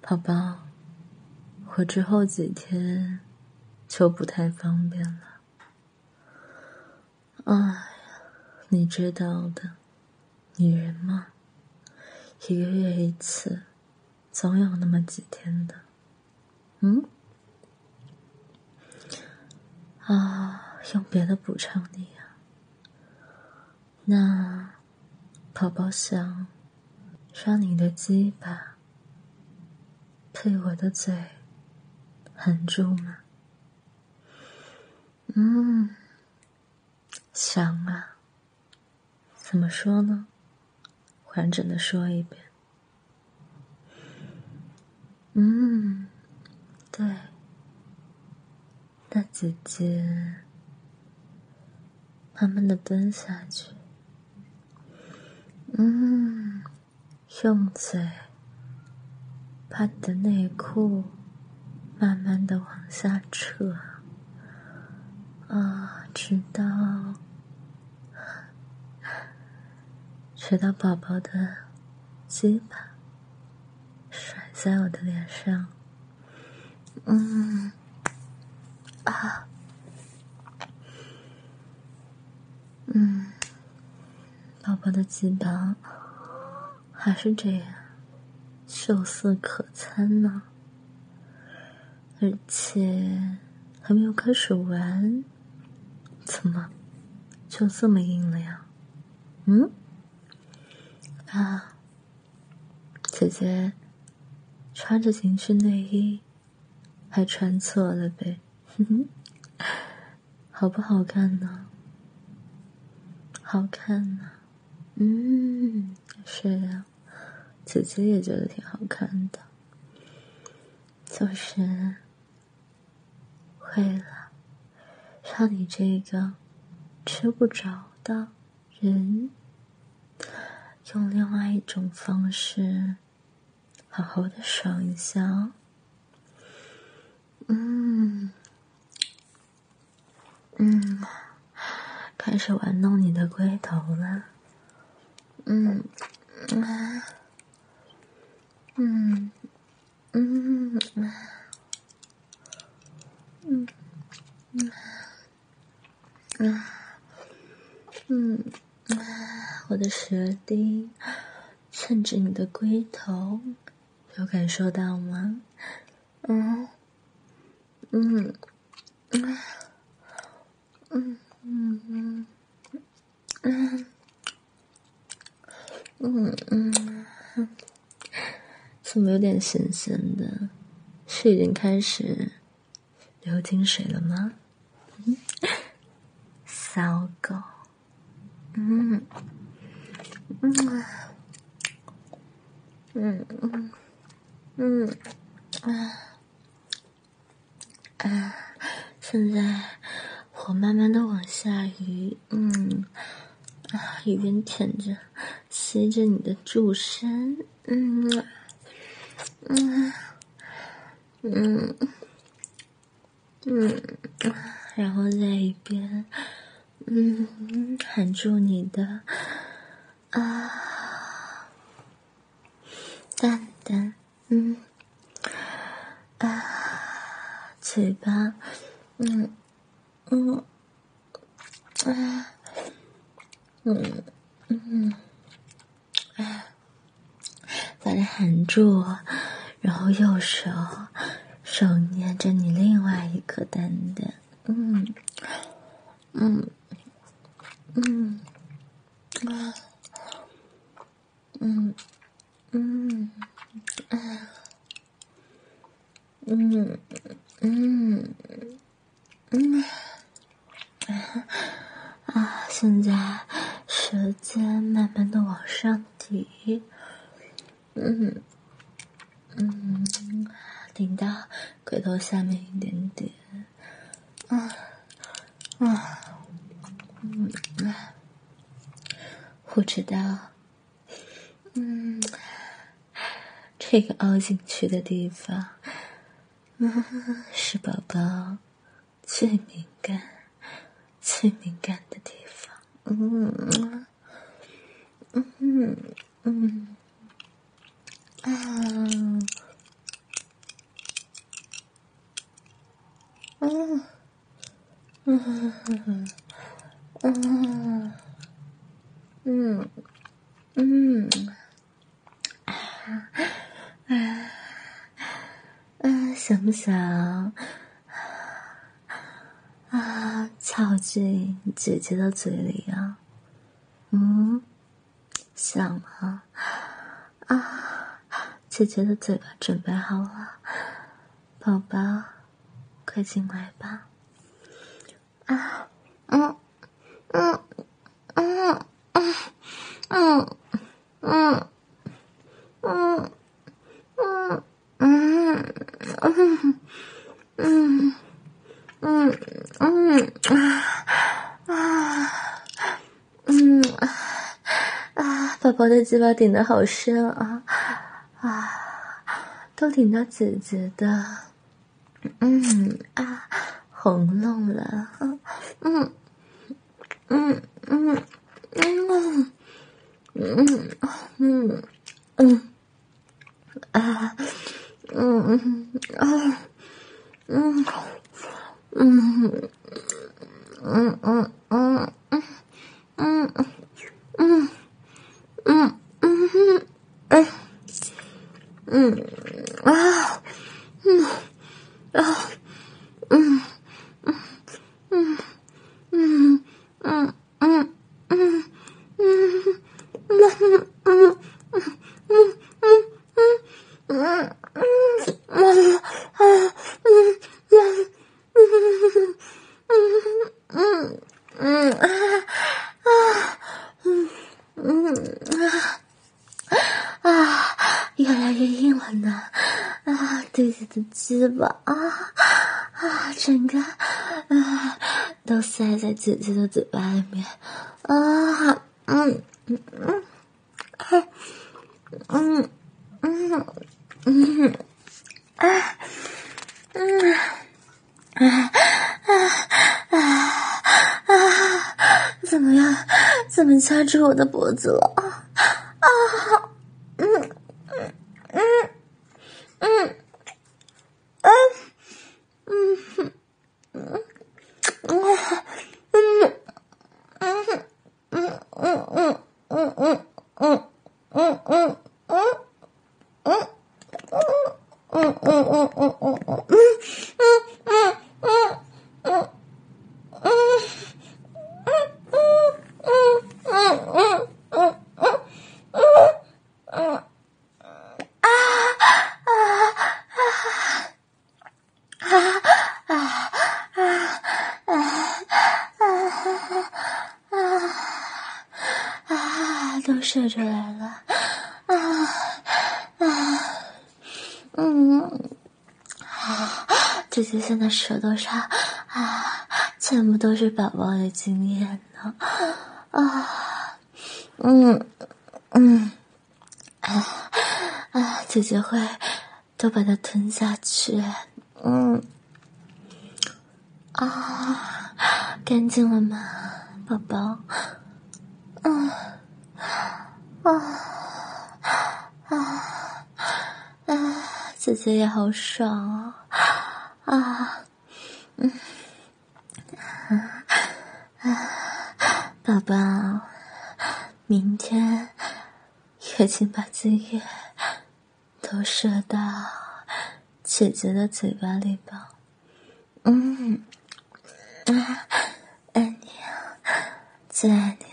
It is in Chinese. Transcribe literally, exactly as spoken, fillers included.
宝宝，我之后几天就不太方便了。哎呀，你知道的，女人嘛，一个月一次，总有那么几天的。嗯？啊，用别的补偿你啊。那宝宝想让你的鸡巴被我的嘴含住吗？嗯，想啊。怎么说呢？完整的说一遍。嗯，对。那姐姐慢慢的蹲下去。嗯，用嘴把你的内裤慢慢的往下扯啊，直到直到宝宝的鸡巴甩在我的脸上。嗯啊嗯，宝宝的鸡巴还是这样秀色可餐呢，而且还没有开始玩，怎么就这么硬了呀？嗯？啊，姐姐穿着情趣内衣还穿错了呗，哼哼，好不好看呢？好看呢。嗯，是啊，姐姐也觉得挺好看的，就是为了让你这个吃不着的人用另外一种方式好好的爽一下哦。嗯嗯，开始玩弄你的龟头了。嗯啊嗯嗯嗯嗯嗯嗯啊，我的舌钉顺着你的龟头，有感受到吗？嗯嗯嗯嗯嗯嗯嗯嗯，怎么有点咸咸的？是已经开始流金水了吗？嗯，骚狗。嗯嗯嗯嗯嗯啊啊！现在我慢慢的往下移，嗯啊，一边舔着吸着你的柱身，嗯嗯嗯嗯，然后在一边嗯含住你的啊蛋蛋，嗯啊嘴巴，嗯嗯啊嗯嗯啊，把它含住，然后右手手捏着你另外一颗蛋蛋，嗯嗯嗯啊嗯嗯啊嗯嗯嗯啊！现在舌尖慢慢的往上提，嗯嗯，顶到龟头下面一点点，啊啊嗯啊！我知道，嗯，这个凹进去的地方，嗯，是宝宝最敏感、最敏感的地方。嗯嗯嗯啊嗯嗯嗯嗯啊啊，想不想啊靠近姐姐的嘴里啊？嗯，想吗？啊，姐姐的嘴巴准备好了，宝宝，快进来吧。啊，嗯嗯嗯嗯嗯嗯嗯嗯嗯嗯嗯嗯嗯啊嗯啊！宝宝的鸡巴顶得好深啊啊，都顶到姐姐的嗯啊喉咙了，嗯嗯嗯嗯嗯嗯嗯嗯啊嗯嗯啊嗯嗯嗯嗯嗯嗯嗯嗯嗯哎嗯啊嗯啊嗯嗯嗯嗯嗯嗯嗯嗯嗯啊，越来越硬了呢！啊，对姐的鸡巴啊啊，整个啊都塞在姐姐的嘴巴里面啊，嗯嗯嗯，嗯嗯嗯啊嗯啊啊啊啊！怎么样？怎么掐住我的脖子了？啊啊！嗯嗯嗯嗯嗯嗯嗯嗯嗯嗯嗯嗯嗯嗯嗯嗯嗯嗯。嗯嗯嗯嗯嗯嗯嗯嗯嗯嗯啊，都射出来了，啊啊，嗯。姐姐现在舌头上啊，全部都是宝宝的经验呢，啊，嗯嗯啊啊，姐姐会都把它吞下去，嗯啊，干净了吗，宝宝？嗯啊啊啊，姐姐也好爽啊！啊，嗯啊，宝宝，明天也请把精液都射到姐姐的嘴巴里吧。嗯，啊，爱你，最爱你。